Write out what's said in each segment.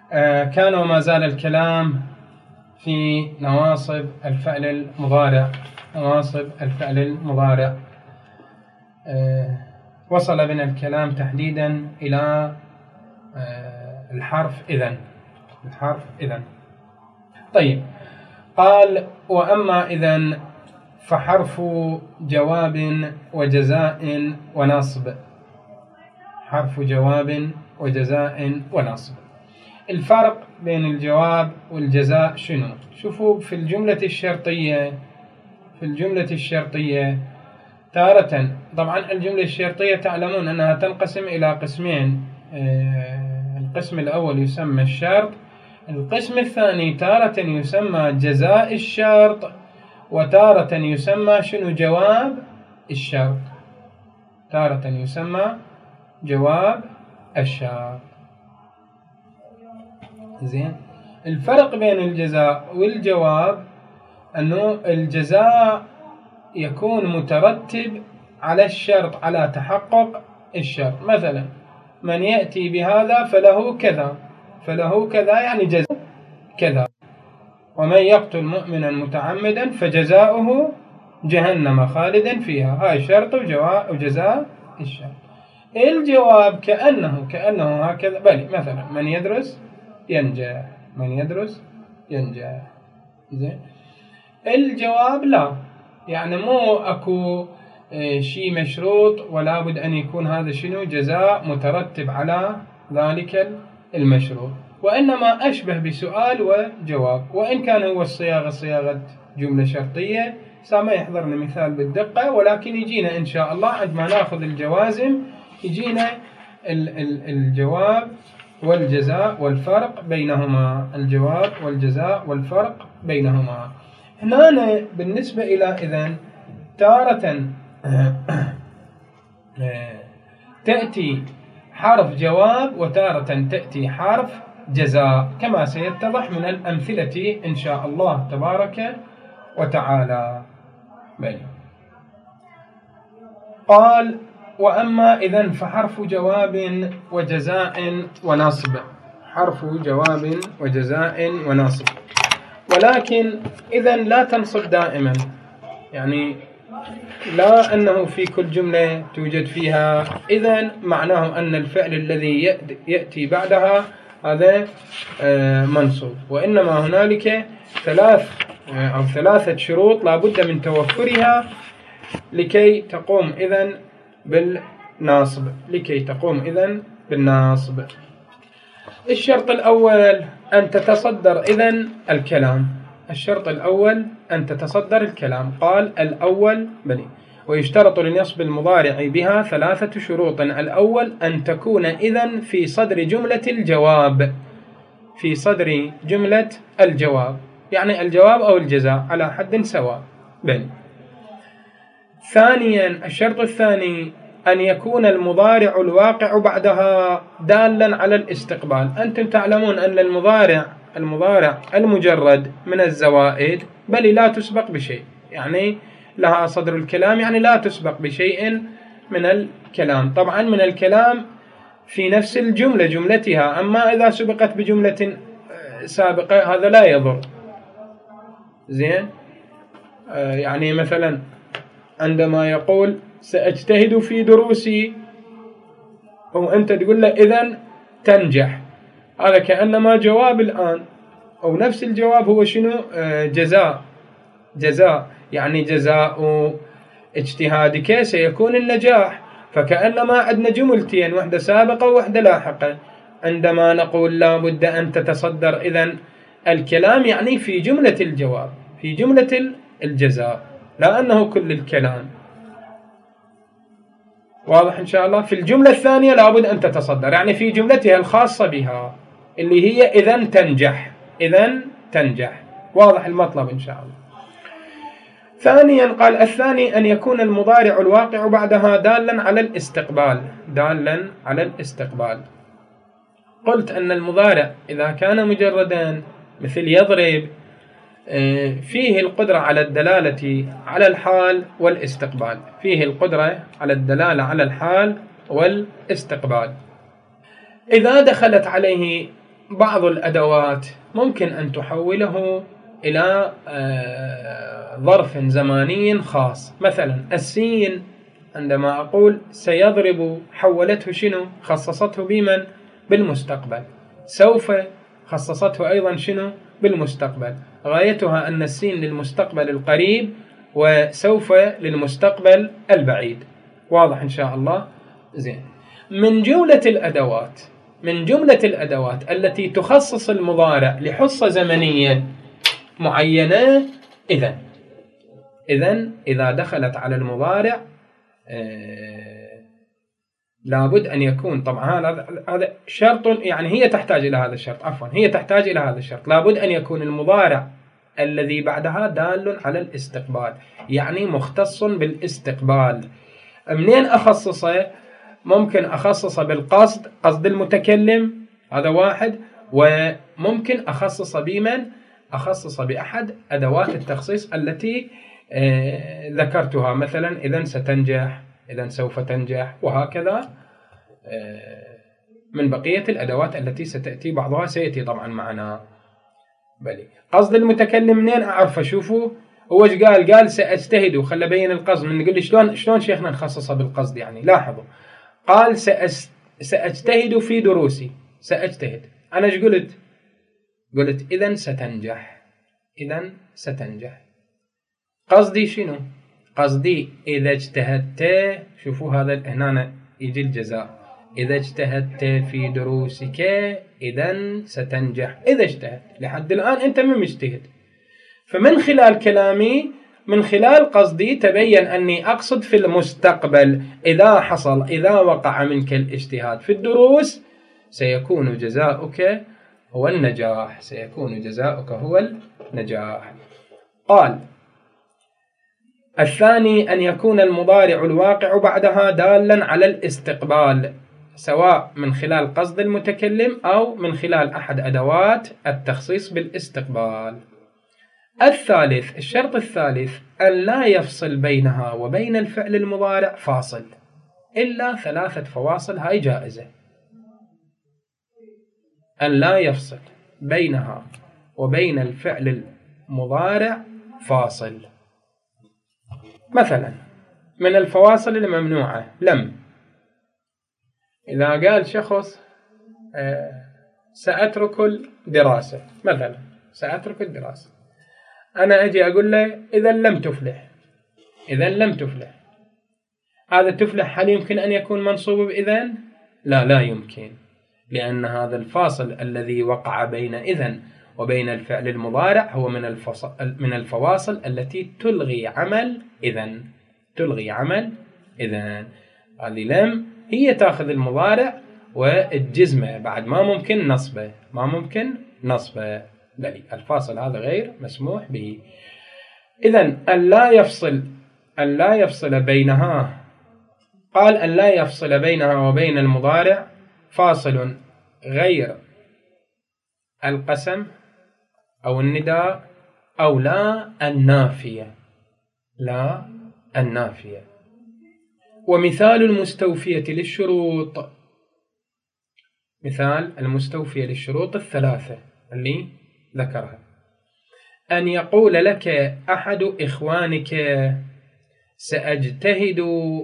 كان وما زال الكلام في نواصب الفعل المضارع. نواصب الفعل المضارع. وصل بنا الكلام تحديدا إلى الحرف إذن. الحرف إذن. طيب، قال: وأما إذن فحرف جواب وجزاء ونصب. حرف جواب وجزاء ونصب. الفرق بين الجواب والجزاء شنو؟ شوفوا في الجملة الشرطية تارة، طبعا الجملة الشرطية تعلمون أنها تنقسم إلى قسمين. القسم الأول يسمى الشرط، القسم الثاني تارة يسمى جزاء الشرط، وتارة يسمى شنو؟ جواب الشرط. تارة يسمى جواب الشرط. زين. الفرق بين الجزاء والجواب أنه الجزاء يكون مترتب على الشرط، على تحقق الشرط. مثلا: من يأتي بهذا فله كذا، فله كذا يعني جزاء كذا. ومن يقتل مؤمنا متعمدا فجزاؤه جهنم خالدا فيها. هاي شرط وجزاء الشرط. الجواب كأنه هكذا، بل مثلا: من يدرس ينجح، من يدرس ينجح. زين. الجواب لا، يعني مو أكو شيء مشروط، ولا بد أن يكون هذا شنو؟ جزاء مترتب على ذلك المشروط، وإنما أشبه بسؤال وجواب، وإن كان هو صياغة جملة شرطية. سامع يحضرنا مثال بالدقة، ولكن يجينا إن شاء الله عندما نأخذ الجوازم يجينا الجواب والجزاء والفرق بينهما. الجواب والجزاء والفرق بينهما. هنا بالنسبة إلى إذن تارة تأتي حرف جواب، وتارة تأتي حرف جزاء، كما سيتضح من الأمثلة إن شاء الله تبارك وتعالى. قال: وأما إذن فحرف جواب وجزاء ونصب. حرف جواب وجزاء ونصب. ولكن إذن لا تنصب دائما، يعني لا أنه في كل جملة توجد فيها إذن معناه أن الفعل الذي يأتي بعدها هذا منصوب، وإنما هنالك ثلاثة شروط لا بد من توفرها لكي تقوم إذن بالناصب. الشرط الأول أن تتصدر إذن الكلام. الشرط الأول أن تتصدر الكلام. قال: الأول ويشترط لنصب المضارع بها 3 شروط. الأول أن تكون إذن في صدر جملة الجواب. في صدر جملة الجواب، يعني الجواب أو الجزاء على حد سواء. ثانيا، الشرط الثاني أن يكون المضارع الواقع بعدها دالا على الاستقبال. أنتم تعلمون أن المضارع المجرد من الزوائد بل لا تسبق بشيء، يعني لها صدر الكلام، يعني لا تسبق بشيء من الكلام. طبعا من الكلام في نفس الجملة جملتها، أما إذا سبقت بجملة سابقة هذا لا يضر. زين. يعني مثلا عندما يقول: سأجتهد في دروسي، وأنت تقول له إذن تنجح، هذا كأنما جواب الآن، أو نفس الجواب هو شنو؟ جزاء، يعني جزاء اجتهادك سيكون النجاح. فكأنما عندنا جملتين، واحدة سابقة وواحدة لاحقة. عندما نقول لا بد أن تتصدر إذن الكلام، يعني في جملة الجواب، في جملة الجزاء، لا أنه كل الكلام. واضح إن شاء الله؟ في الجملة الثانية لابد أن تتصدر، يعني في جملتها الخاصة بها اللي هي إذن تنجح. واضح المطلب إن شاء الله. ثانيا، قال: الثاني أن يكون المضارع الواقع بعدها دالا على الاستقبال. قلت أن المضارع إذا كان مجردا مثل يضرب فيه القدرة على الدلالة على الحال والاستقبال. فيه القدرة على الدلالة على الحال والاستقبال. إذا دخلت عليه بعض الأدوات ممكن أن تحوله إلى ظرف زماني خاص. مثلا السين عندما أقول سيضرب حولته شنو؟ خصصته بمن؟ بالمستقبل. سوف خصصته أيضا شنو؟ بالمستقبل. غايتها أن السين للمستقبل القريب وسوف للمستقبل البعيد. واضح إن شاء الله؟ زين. من جملة الأدوات التي تخصص المضارع لحصة زمنية معينة إذا دخلت على المضارع لابد أن يكون، طبعا هذا شرط، يعني هي تحتاج إلى هذا الشرط، لابد أن يكون المضارع الذي بعدها دال على الاستقبال، يعني مختص بالاستقبال. منين أخصصه؟ ممكن أخصصه بالقصد، قصد المتكلم، هذا واحد. وممكن أخصص بمن؟ أخصص بأحد أدوات التخصيص التي ذكرتها، مثلا إذن ستنجح، إذن سوف تنجح، وهكذا من بقية الأدوات التي ستأتي، بعضها سيأتي طبعا معنا. بلي قصد المتكلم منين أعرف؟ شوفوا هو ايش قال سأجتهد، وخلى بين القصد. من نقول لي شلون شيخنا نخصصها بالقصد؟ يعني لاحظوا، قال سأجتهد في دروسي، سأجتهد. أنا ايش قلت إذن ستنجح. قصدي شنو؟ قصدي إذا اجتهدت، شوفوا هذا هنا يجي الجزاء، إذا اجتهدت في دروسك إذن ستنجح. إذا اجتهدت، لحد الآن أنت ما مجتهد، فمن خلال كلامي، من خلال قصدي، تبين أني أقصد في المستقبل. إذا وقع منك الاجتهاد في الدروس سيكون جزاؤك هو النجاح. قال الثاني أن يكون المضارع الواقع بعدها دالا على الاستقبال، سواء من خلال قصد المتكلم أو من خلال أحد أدوات التخصيص بالاستقبال. الشرط الثالث أن لا يفصل بينها وبين الفعل المضارع فاصل، إلا 3 فواصل، هاي جائزة. أن لا يفصل بينها وبين الفعل المضارع فاصل. مثلا من الفواصل الممنوعة لم. إذا قال شخص سأترك الدراسة، مثلا سأترك الدراسة، أنا أجي أقول له إذا لم تفلح. هذا تفلح هل يمكن أن يكون منصوب بإذن؟ لا يمكن، لأن هذا الفاصل الذي وقع بين إذن وبين الفعل المضارع هو من الفواصل التي تلغي عمل إذن. هذه لم هي تأخذ المضارع والجزمة، بعد ما ممكن نصبه. بل الفاصل هذا غير مسموح به. إذن أن لا يفصل بينها، قال أن لا يفصل بينها وبين المضارع فاصل غير القسم أو النداء أو لا النافية. ومثال المستوفية للشروط 3 اللي ذكرها، أن يقول لك أحد إخوانك سأجتهد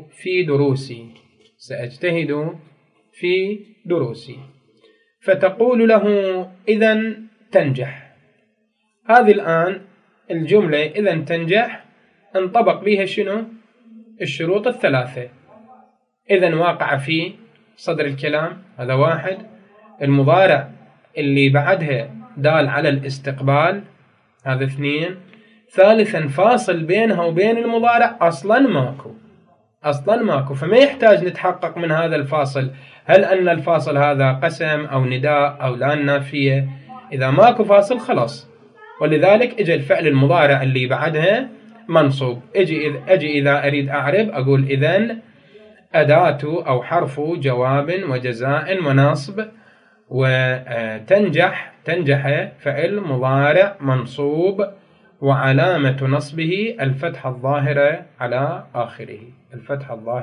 في دروسي، فتقول له إذن تنجح. هذه الآن الجملة إذن تنجح انطبق بها شنو؟ الشروط 3. إذن واقع في صدر الكلام، هذا 1. المضارع اللي بعدها دال على الاستقبال، هذا 2. ثالثا فاصل بينها وبين المضارع أصلا ماكو، فما يحتاج نتحقق من هذا الفاصل هل أن الفاصل هذا قسم أو نداء أو لا النافية. إذا ماكو فاصل خلاص، ولذلك اجى الفعل المضارع اللي بعدها منصوب. أجي إذا أريد أعرب أقول إذن أداة أو حرف جواب وجزاء ونصب، وتنجح فعل مضارع منصوب، وعلامة نصبه الفتحة الظاهرة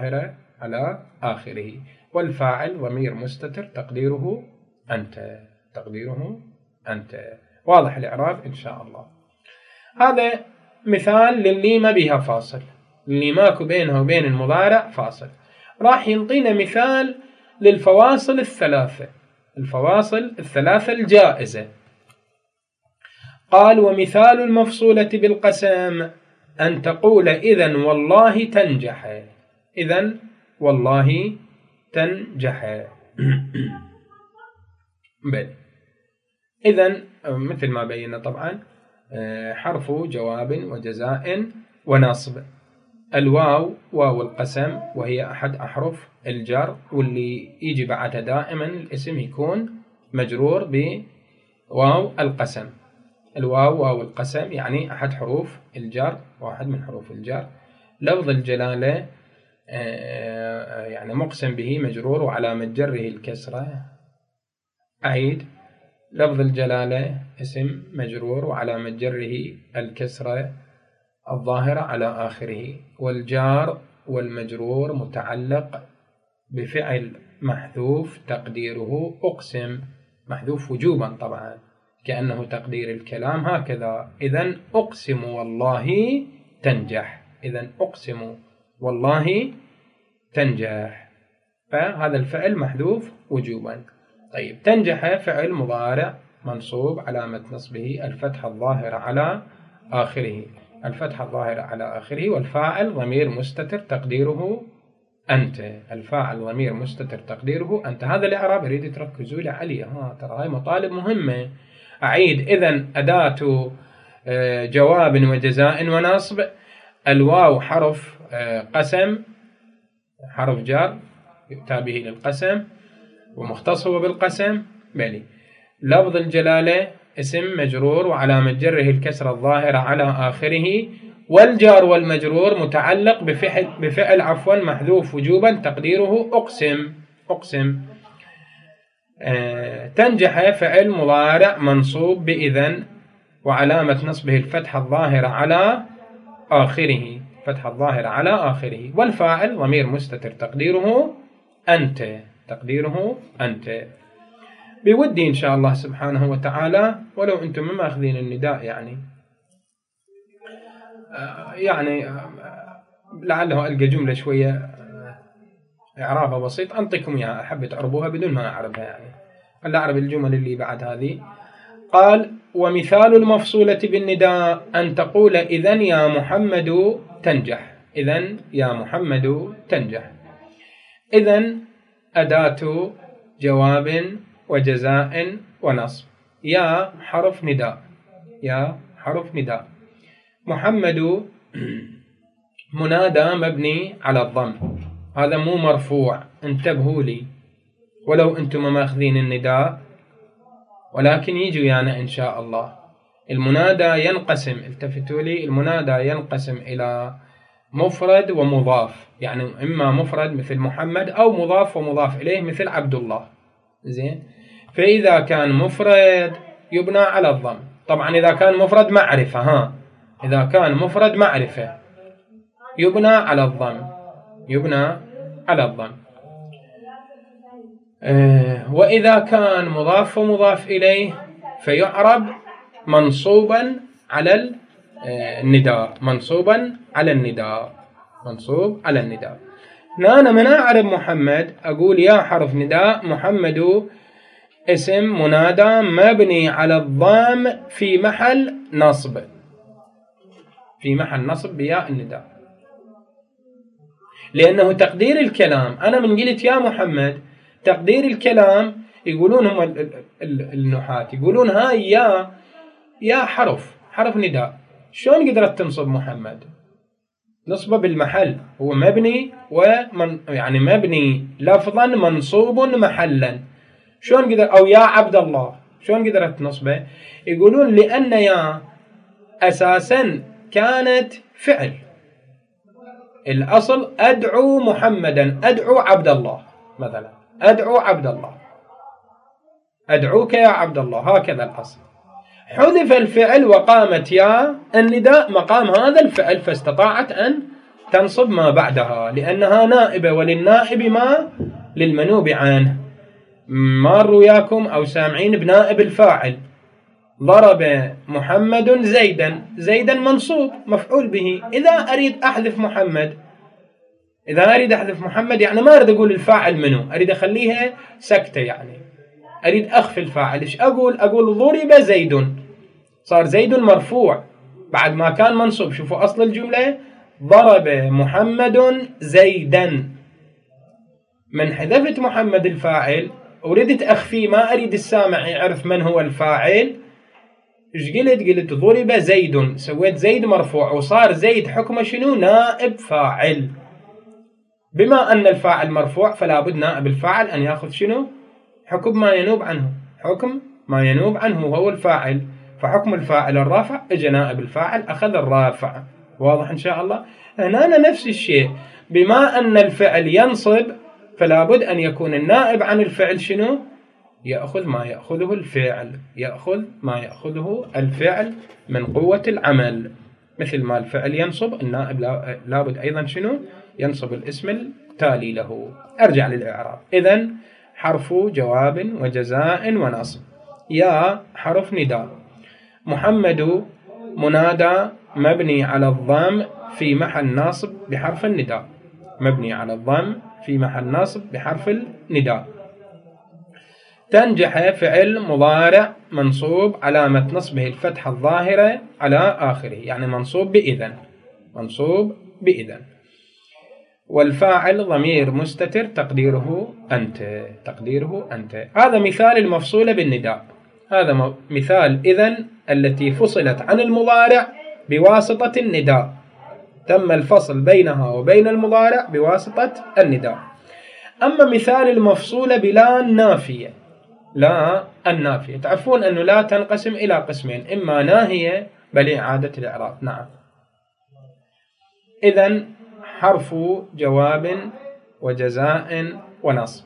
على آخره، والفاعل ضمير مستتر تقديره أنت. تقديره أنت. واضح الإعراب إن شاء الله. هذا مثال للي ما بيها فاصل، اللي ماكو بينها وبين المضارع فاصل. راح ينطينا مثال للفواصل الثلاثة، الفواصل الثلاثة الجائزة. قال: ومثال المفصولة بالقسم أن تقول إذن والله تنجح. إذن والله تنجح. بل إذن مثل ما بينا طبعا حرف جواب وجزاء ونصب. الواو واو القسم، وهي أحد أحرف الجر، واللي يجي بعدها دائما الاسم يكون مجرور بواو القسم. الواو واو القسم يعني أحد حروف الجر، واحد من حروف الجر. لفظ الجلالة يعني مقسم به مجرور وعلامة جره الكسرة. أعيد: لفظ الجلالة اسم مجرور وعلامة جره الكسرة الظاهرة على آخره. والجار والمجرور متعلق بفعل محذوف تقديره أقسم، محذوف وجوبا طبعا، كأنه تقدير الكلام هكذا: إذن أقسم والله تنجح. إذن أقسم والله تنجح. فهذا الفعل محذوف وجوبا. طيب، تنجح فعل مضارع منصوب، علامة نصبه الفتحة الظاهرة على آخره، الفتحة الظاهرة على آخره. والفاعل ضمير مستتر تقديره أنت. الفاعل ضمير مستتر تقديره أنت. هذا الإعراب أريد تركزوا لي عليه، ترى هاي مطالب مهمة. أعيد: إذن أداة جواب وجزاء ونصب. الواو حرف قسم، حرف جر يؤتى به للقسم ومختص هو بالقسم. بلي. لفظ الجلالة اسم مجرور وعلامة جره الكسرة الظاهرة على آخره. والجار والمجرور متعلق بفعل محذوف وجوبا تقديره أقسم. أقسم. تنجح فعل مضارع منصوب بإذن وعلامة نصبه الفتحة الظاهرة على آخره، فتحة الظاهرة على آخره. والفاعل ضمير مستتر تقديره أنت، تقديره أنت. بودي إن شاء الله سبحانه وتعالى ولو أنتم ما أخذين النداء يعني لعله ألقى جملة شوية إعرابها بسيط أنطيكم إياها، أحب تعربوها بدون ما أعربها ولا أعرب الجمل اللي بعد هذه. قال: ومثال المفصولة بالنداء أن تقول إذن يا محمد تنجح. إذن يا محمد تنجح. إذن أداة جواب وجزاء ونصب. يا حرف نداء، يا حرف نداء. محمد منادى مبني على الضم، هذا مو مرفوع، انتبهوا لي ولو أنتم ما أخذين النداء، ولكن يجوا يعني إن شاء الله. المنادى ينقسم، التفتوا لي، المنادى ينقسم إلى مفرد ومضاف، يعني إما مفرد مثل محمد أو مضاف ومضاف إليه مثل عبد الله. زين. فإذا كان مفرد يبنى على الضم. طبعا إذا كان مفرد معرفة، إذا كان مفرد معرفة يبنى على الضم، يبنى على الضم. وإذا كان مضاف ومضاف إليه فيعرب منصوبا على النداء، منصوبا على النداء، منصوب على النداء. أنا من أعرب محمد أقول يا حرف نداء، محمد اسم منادى مبني على الضم في محل نصب، في محل نصب بياء النداء، لأنه تقدير الكلام. أنا من قلت يا محمد تقدير الكلام يقولون هم النحاة يقولون هاي يا حرف نداء، شلون قدرت تنصب محمد؟ نصبه بالمحل، هو مبني يعني مبني لفظا منصوب محلا، شلون قدر؟ أو يا عبد الله شلون قدرت تنصبه؟ يقولون لأن يا أساسا كانت فعل، الأصل أدعو محمدا، أدعو عبد الله مثلا، أدعو عبد الله، أدعوك يا عبد الله، هكذا الأصل. حذف الفعل وقامت يا النداء مقام هذا الفعل، فاستطاعت أن تنصب ما بعدها لأنها نائبة، وللنائب ما للمنوب عنه. مار وياكم أو سامعين بنائب الفاعل. ضرب محمد زيدا، زيدا منصوب مفعول به. إذا أريد أحذف محمد، يعني ما أريد أقول الفاعل منه، أريد أخليها سكتة، يعني أريد أخفي الفاعل. إيش أقول ضرب زيد، صار زيد مرفوع بعد ما كان منصوب. شوفوا أصل الجملة ضرب محمد زيدا. من حذفت محمد الفاعل وردت أخفيه، ما أريد السامع يعرف من هو الفاعل. إيش قلت ضرب زيد، سويت زيد مرفوع وصار زيد حكمه شنو؟ نائب فاعل. بما أن الفاعل مرفوع فلا بد نائب الفاعل أن يأخذ شنو؟ حكم ما ينوب عنه وهو الفاعل. فحكم الفاعل الرافع، اجى نائب الفاعل أخذ الرافع. واضح إن شاء الله؟ هنا نفس الشيء، بما أن الفعل ينصب فلا بد أن يكون النائب عن الفعل شنو؟ يأخذ ما يأخذه الفعل من قوة العمل. مثل ما الفعل ينصب، النائب لا بد أيضا شنو؟ ينصب الاسم التالي له. أرجع للإعراب. إذن حرف جواب وجزاء ونصب. يا حرف نداء. محمد منادى مبني على الضم في محل ناصب بحرف النداء. مبني على الضم في محل ناصب بحرف النداء. تنجح فعل مضارع منصوب علامة نصبه الفتحة الظاهرة على آخره، يعني منصوب بإذن. والفاعل ضمير مستتر تقديره أنت. هذا مثال المفصولة بالنداء. هذا مثال إذن التي فصلت عن المضارع بواسطة النداء. تم الفصل بينها وبين المضارع بواسطة النداء. أما مثال المفصولة بلا النافية. لا النافية، تعرفون أنه لا تنقسم إلى قسمين، إما ناهية بل إعادة الإعراب. نعم. إذن حرف جواب وجزاء ونصب.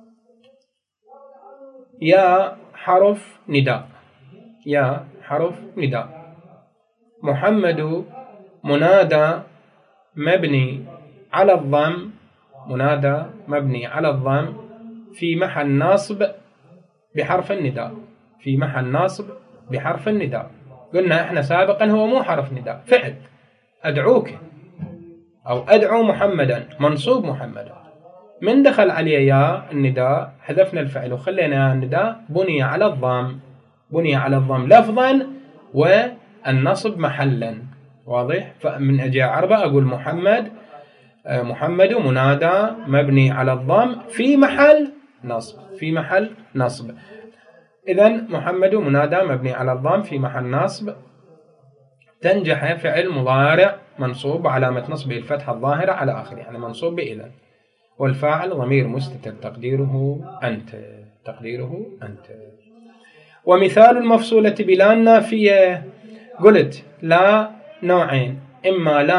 يا حرف نداء. محمد منادى مبني على الضم في محل ناصب بحرف النداء. قلنا احنا سابقا هو مو حرف نداء، فعل أدعوك أو أدعو محمدا، منصوب محمدا. من دخل عليه يا النداء حذفنا الفعل وخلينا يا النداء بني على الضم لفظا والنصب محلا. واضح؟ فمن أجي عربة أقول محمد منادى مبني على الضم في محل نصب. إذن محمد منادى مبني على الضم في محل نصب. تنجح فعل مضارع منصوب علامة نصبه الفتحة الظاهرة على آخره، يعني منصوب بإذن. والفاعل ضمير مستتر تقديره أنت. ومثال المفصولة بلا النافية. قلت لا نوعين، إما لا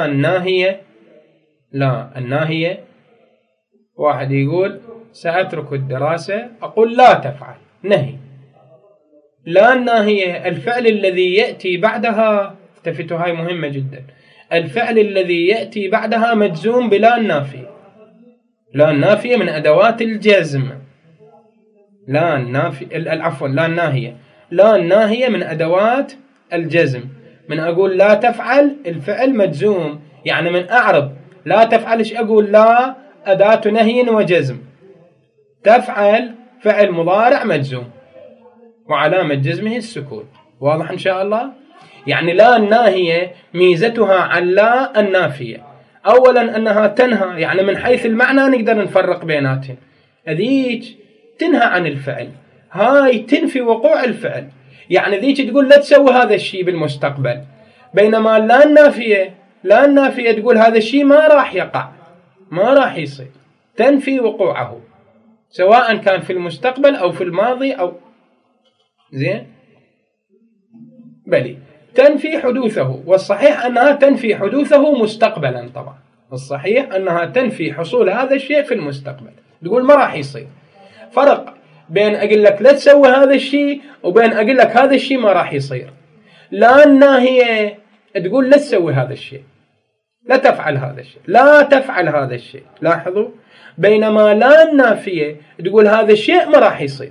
الناهية. واحد يقول سأترك الدراسة، أقول لا تفعل، نهي. لا الناهية الفعل الذي يأتي بعدها، التفتوا هاي مهمة جدا، الفعل الذي يأتي بعدها مجزوم بلا النافية. لا النافية من أدوات الجزم. لا الناهية من أدوات الجزم. من أقول لا تفعل الفعل مجزوم، يعني من أعرب لا تفعل إيش أقول؟ لا أداة نهي وجزم. تفعل فعل مضارع مجزوم وعلامة جزمه السكون. واضح إن شاء الله؟ يعني لا الناهية ميزتها عن لا النافية أولا أنها تنهى، يعني من حيث المعنى نقدر نفرق بيناتهم. هذيك تنهى عن الفعل، هاي تنفي وقوع الفعل، يعني ذيك تقول لا تسوي هذا الشيء بالمستقبل. بينما لا النافية تقول هذا الشيء ما راح يقع، ما راح يصير، تنفي وقوعه سواء كان في المستقبل أو في الماضي أو زين بلي تنفي حدوثه. والصحيح أنها تنفي حدوثه مستقبلا. طبعا الصحيح أنها تنفي حصول هذا الشيء في المستقبل، تقول ما راح يصير. فرق بين أقول لك لا تسوي هذا الشيء وبين أقول لك هذا الشيء ما راح يصير. لا الناهية تقول لا تسوي هذا الشيء، لا تفعل هذا الشيء، لا تفعل هذا الشيء. لاحظوا، بينما لا النافية تقول هذا الشيء ما راح يصير.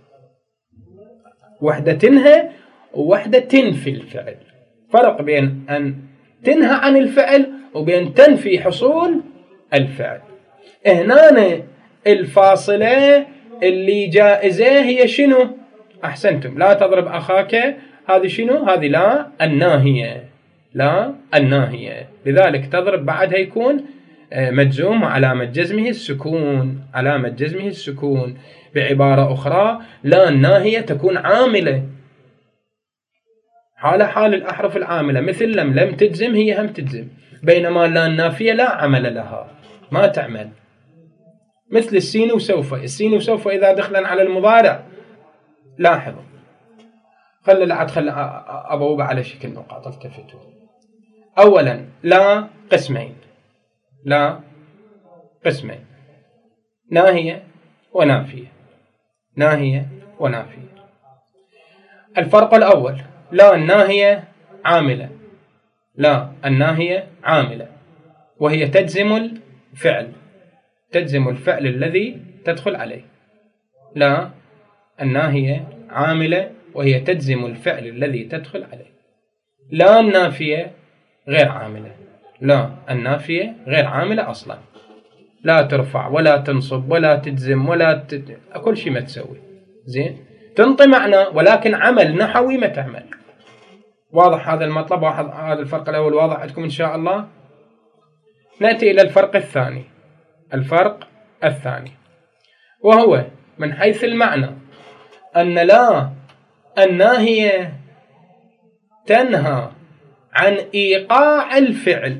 وحدة تنهى ووحدة تنفي الفعل. فرق بين أن تنهى عن الفعل وبين تنفي حصول الفعل. هنا الفاصلة اللي جائزة هي شنو؟ أحسنتم، لا تضرب أخاك، هذه شنو؟ هذه لا الناهية، لا الناهية، لذلك تضرب بعدها يكون مجزوم وعلامة جزمه السكون، علامة جزمه السكون. بعبارة أخرى لا الناهية تكون عاملة، حال الأحرف العاملة، مثل لم تجزم هي هم تجزم، بينما لا النافية لا عمل لها، ما تعمل. مثل السين وسوف، السين وسوف إذا دخلا على المضارع. لاحظوا، خل أبوب على شكل نقاط التفتوا. أولا لا قسمين، لا قسمين، ناهية ونافية، ناهية ونافية. الفرق الأول، لا الناهية عاملة، لا الناهية عاملة، وهي تجزم الفعل، تجزم الفعل الذي تدخل عليه. لا الناهية عاملة وهي تجزم الفعل الذي تدخل عليه. لا النافية غير عاملة، لا النافية غير عاملة أصلا، لا ترفع ولا تنصب ولا تجزم ولا كل شيء ما تسوي. زين، تنطي معنى ولكن عمل نحوي ما تعمل. واضح هذا المطلب؟ هذا الفرق الأول واضح عندكم إن شاء الله. نأتي إلى الفرق الثاني. الفرق الثاني وهو من حيث المعنى أن لا الناهية تنهى عن إيقاع الفعل.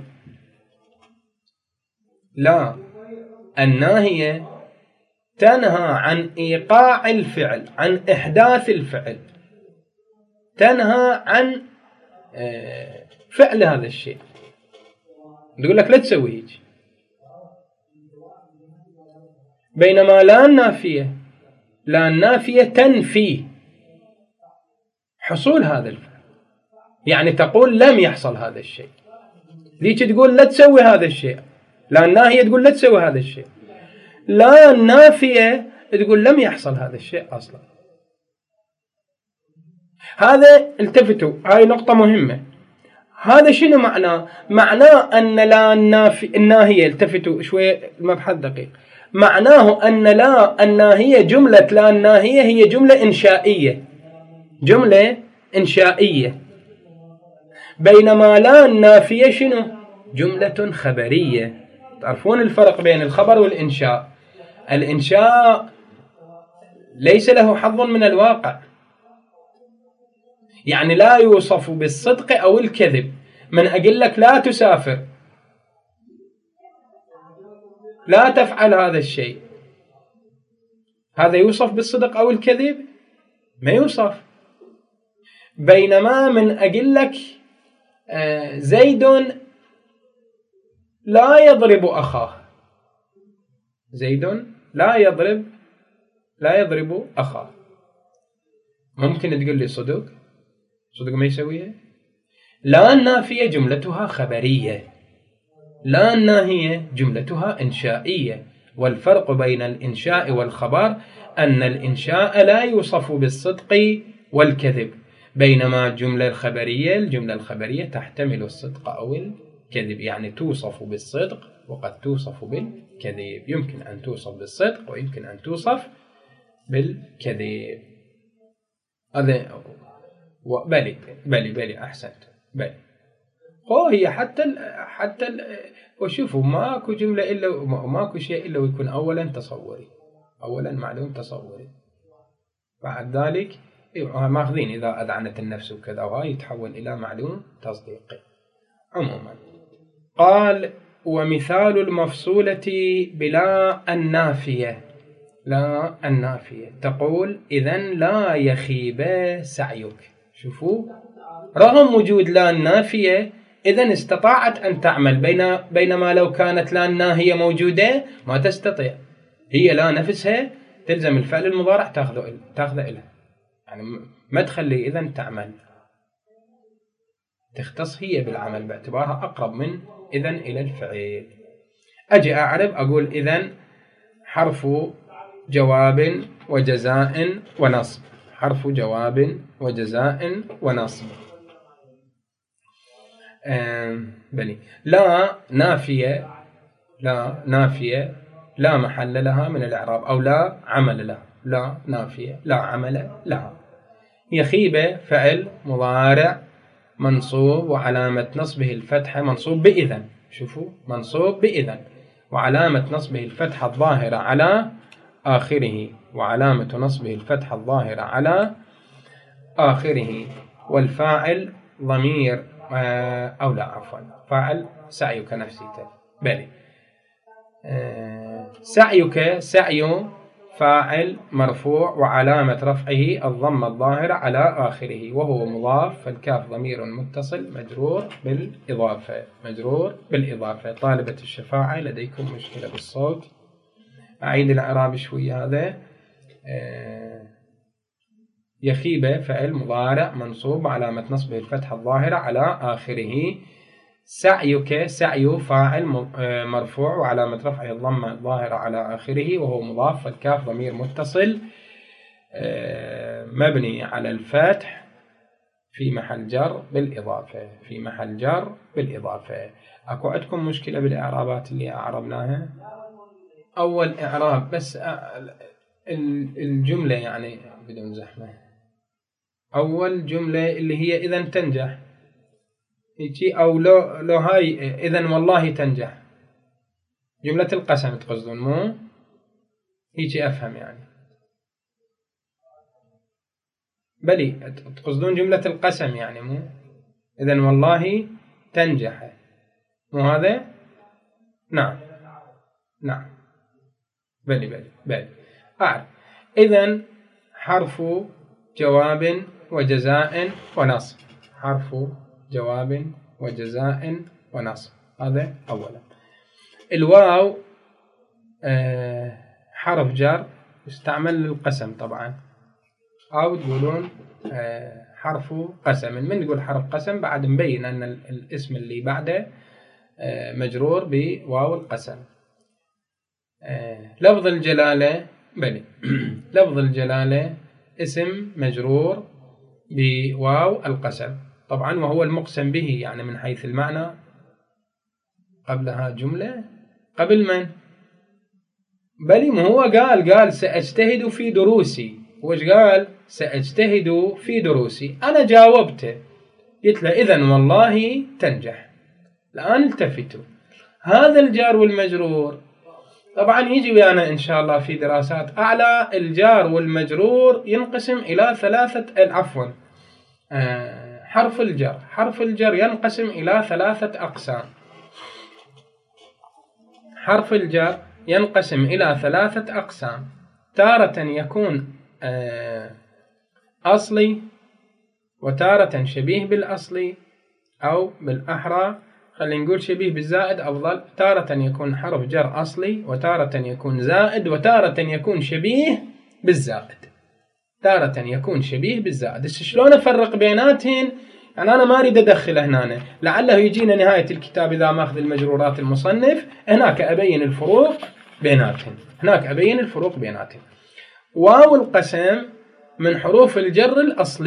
لا الناهية تنهى عن إيقاع الفعل، عن إحداث الفعل، تنهى عن فعل هذا الشيء. تقول لك لا تسوي هيك. بينما لا النافية، لا النافية تنفي حصول هذا الفعل، يعني تقول لم يحصل هذا الشيء. ليش تقول لا تسوي هذا الشيء؟ لا الناهية تقول لا تسوي هذا الشيء، لا النافية تقول لم يحصل هذا الشيء أصلا. هذا التفتوا، هاي نقطة مهمة. هذا شنو معناه؟ معناه أن لا الناهية، التفتوا شوية المبحث دقيق، معناه أن لا الناهية، جملة لا الناهية هي جملة إنشائية، جملة إنشائية، بينما لا النافية شنو؟ جملة خبرية. تعرفون الفرق بين الخبر والإنشاء؟ الإنشاء ليس له حظ من الواقع، يعني لا يوصف بالصدق أو الكذب. من أقول لك لا تسافر، لا تفعل هذا الشيء، هذا يوصف بالصدق أو الكذب؟ ما يوصف. بينما من أقول لك زيد لا يضرب أخاه، زيد لا يضرب أخاه، ممكن تقول لي صدق ما يسويها. لا النافية جملتها خبرية، لا الناهية جملتها إنشائية. والفرق بين الإنشاء والخبر أن الإنشاء لا يوصف بالصدق والكذب، بينما الجملة الخبرية تحتمل الصدق أو الكذب، يعني توصف بالصدق وقد توصف بالكذب. يمكن أن توصف بالصدق ويمكن أن توصف بالكذب. هذا بلي أحسنت. بلي هي حتى وشوفوا ماكو جملة إلا ماكو شيء إلا ويكون أولا تصوري، أولا معلوم تصوري، بعد ذلك ماخذين إذا أذعنت النفس وكذا وهاي يتحول إلى معلوم تصديقي. عموما قال ومثال المفصولة بلا النافية، لا النافية تقول إذن لا يخيب سعيك. شوفوا، رغم وجود لا النافية إذن استطاعت أن تعمل، بينما لو كانت لا الناهية موجودة ما تستطيع. هي لا نفسها تلزم الفعل المضارع تاخذ إلها، يعني ما تخلي إذن تعمل، تختص هي بالعمل باعتبارها أقرب من إذن إلى الفعل. أجي أعرب أقول إذن حرف جواب وجزاء ونصب. حرف جواب وجزاء ونصب. بلي لا نافية، لا نافية لا محل لها من الإعراب، أو لا عمل لها. لا نافية لا عمل لها. يخيب فعل مضارع منصوب وعلامة نصبه الفتحة، منصوب بإذن، شوفوا منصوب بإذن، وعلامة نصبه الفتحة الظاهرة على آخره، وعلامة نصبه الفتحة الظاهرة على آخره. والفاعل ضمير أو لا عفوا فاعل سعيك نفسيته. بلي سعيك، سعي فاعل مرفوع وعلامة رفعه الضمة الظاهرة على آخره وهو مضاف، فالكاف ضمير متصل مجرور بالإضافة. مجرور بالإضافة. طالبة الشفاعة لديكم مشكلة بالصوت، أعيد الإعراب شوي. هذا يخيب فعل مضارع منصوب علامة نصبه الفتحة الظاهرة على آخره. سعيك، سعي فاعل مرفوع وعلامة رفعه الضمة الظاهرة على آخره وهو مضاف، فالكاف ضمير متصل مبني على الفتح في محل جر بالإضافة. في محل جر بالإضافة. أكو عندكم مشكلة بالإعرابات اللي أعربناها؟ أول إعراب بس الجملة يعني بدون زحمة. أول جملة اللي هي إذن تنجح، أو لو هاي إذن والله تنجح، جملة القسم تقصدون مو هيك؟ أفهم يعني. بلي تقصدون جملة القسم يعني مو إذن والله تنجح، مو هذا؟ نعم نعم. بلي أعرف. إذن حرف جواب وجزاء ونصب. حرف جواب وجزاء ونصب. هذا أولا. الواو حرف جر يستعمل للقسم طبعا، أو تقولون حرف قسم. من نقول حرف قسم بعد مبين أن الاسم اللي بعده مجرور بواو القسم. لفظ الجلالة، بلي لفظ الجلالة اسم مجرور بواو القسم طبعا، وهو المقسم به يعني من حيث المعنى. قبلها جملة قبل من؟ بلي ما هو قال سأجتهد في دروسي. وش قال؟ سأجتهد في دروسي. أنا جاوبته قلت له إذن والله تنجح. الآن التفتوا، هذا الجار والمجرور طبعا يجي ويانا إن شاء الله في دراسات أعلى. الجار والمجرور ينقسم إلى حرف الجر ينقسم إلى 3 أقسام. حرف الجر ينقسم إلى 3 أقسام. تارة يكون أصلي، وتارة شبيه بالأصلي، أو بالأحرى خلينا نقول شبيه بالزائد أفضل. تارة يكون حرف جر أصلي، وتارة يكون زائد، وتارة يكون شبيه بالزائد. تارة يكون شبيه بالزائد. شلون أفرق بيناتهن؟ يعني أنا ما أريد أدخل هنا، لعله يجينا نهاية الكتاب إذا ماخذ المجرورات المصنف هناك أبين الفروق بيناتهن. واو القسم من حروف الجر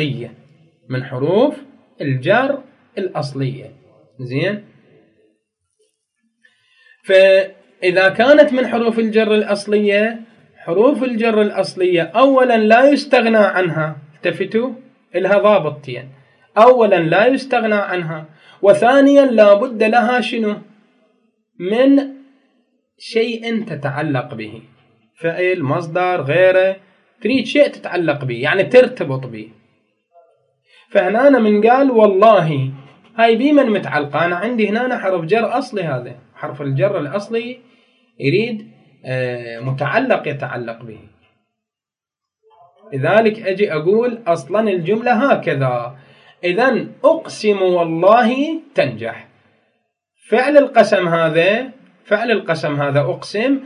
الأصلية. زين. فإذا كانت من حروف الجر الأصلية، حروف الجر الأصلية أولا لا يستغنى عنها. التفتوا إلها ضابطين. أولا لا يستغنى عنها، وثانيا لا بد لها شنو؟ من شيء تتعلق به، فعل مصدر غيره، تريد شيء تتعلق به يعني ترتبط به. فهنا من قال والله هاي بمن متعلقة؟ أنا عندي هنا حرف جر أصلي. هذا حرف الجر الأصلي يريد متعلق يتعلق به. لذلك أجي أقول أصلا الجملة هكذا: إذن أقسم والله تنجح. فعل القسم هذا أقسم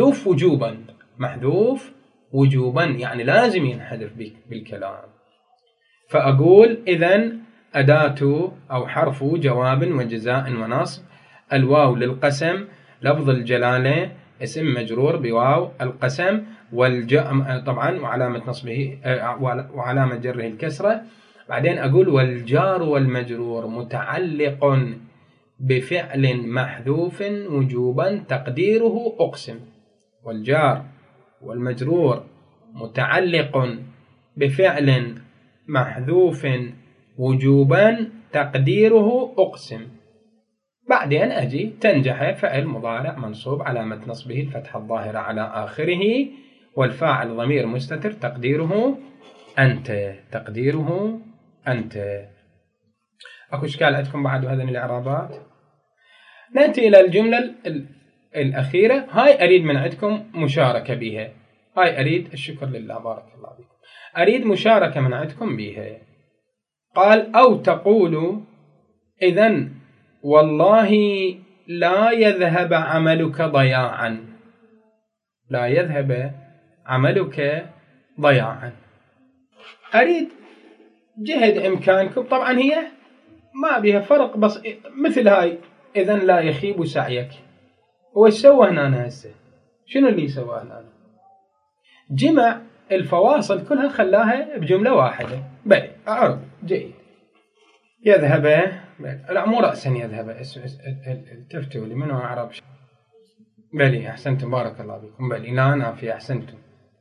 محذوف وجوبا يعني لازم ينحذف بالكلام. فأقول إذن أداة أو حرف جواب وجزاء ونصب. الواو للقسم، لفظ الجلالة اسم مجرور بواو القسم، طبعا وعلامة نصبه وعلامة جره الكسرة. بعدين أقول والجار والمجرور متعلق بفعل محذوف وجوبا تقديره أقسم. والجار والمجرور متعلق بفعل محذوف وجوبا تقديره أقسم. بعدين أجي تنجح فعل مضارع منصوب علامة نصبه الفتحة الظاهرة على آخره، والفاعل ضمير مستتر تقديره أنت. تقديره أنت. أكو إشكال عندكم بعد هذه الإعرابات؟ نأتي إلى الجملة الأخيرة. هاي أريد من عندكم مشاركة بها. هاي أريد، الشكر لله بارك الله بكم، أريد مشاركة من عندكم بها. قال أو تقول إذن والله لا يذهب عملك ضياعا. لا يذهب عملك ضياعا. أريد جهد إمكانكم، طبعا هي ما بها فرق، بس مثل هاي إذن لا يخيب سعيك. هو ايش سوى هنا هسه؟ شنو اللي سواه هنا؟ جمع الفواصل كلها خلاها بجملة واحدة. بلي أعرف جيد. يذهب، لا مو رأسا يذهب، التفتوا لي منه أعرب. بلي أحسنتم بارك الله بكم. بلي لا أنا في أحسنتم،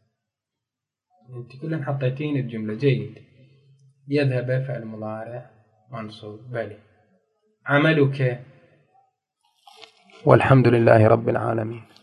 أنت كلهم حطيتين الجملة. جيد. يذهب فعل مضارع منصوب. بلي عملك. والحمد لله رب العالمين.